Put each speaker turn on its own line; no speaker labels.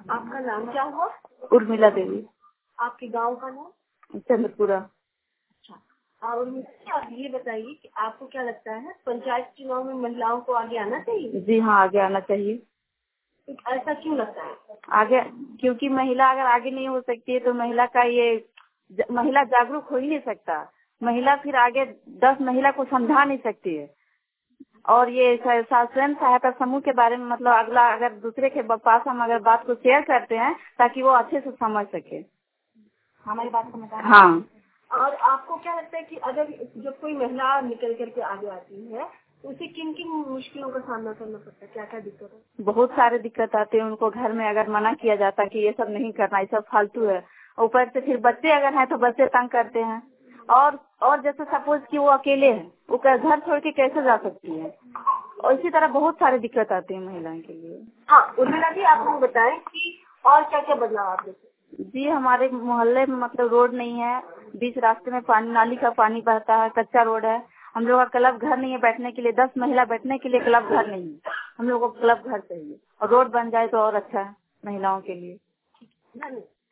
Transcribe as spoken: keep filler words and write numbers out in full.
आपका नाम क्या हुआ?
उर्मिला देवी।
आपके गांव का नाम?
चंद्रपुरा।
अच्छा, और मुझे आप ये बताइए कि आपको क्या लगता है पंचायत चुनाव में महिलाओं को आगे आना चाहिए?
जी हाँ, आगे आना चाहिए।
ऐसा क्यों लगता है?
आगे क्योंकि महिला अगर आगे नहीं हो सकती है तो महिला का ये ज, महिला जागरूक हो ही नहीं सकता। महिला फिर आगे दस महिला को समझा नहीं सकती है। और ये स्वयं सहायता समूह के बारे में मतलब अगला अगर दूसरे के पास हम अगर बात को शेयर करते हैं ताकि वो अच्छे से समझ सके
हमारी बात समझ।
हाँ।
और आपको क्या लगता है कि अगर जब कोई महिला निकल करके आगे आती है तो उसे किन किन मुश्किलों का सामना करना पड़ता है, क्या क्या दिक्कत है?
बहुत सारे दिक्कत आते हैं उनको। घर में अगर मना किया जाता कि ये सब नहीं करना, ये सब फालतू है। ऊपर से फिर बच्चे अगर हैं तो बच्चे तंग करते हैं। और और जैसे सपोज कि वो अकेले है, वो घर छोड़ के कैसे जा सकती है। और इसी तरह बहुत सारे दिक्कत आती है महिलाओं के लिए।
हाँ, उर्मिला जी आप हमें बताएं कि और क्या क्या बदलाव आप देखें?
जी, हमारे मोहल्ले में मतलब रोड नहीं है। बीच रास्ते में पानी, नाली का पानी बहता है, कच्चा रोड है। हम लोग का क्लब घर नहीं है बैठने के लिए, दस महिला बैठने के लिए क्लब घर नहीं है। हम लोग को क्लब घर चाहिए और रोड बन जाए तो और अच्छा है महिलाओं के लिए।
धन्यवाद।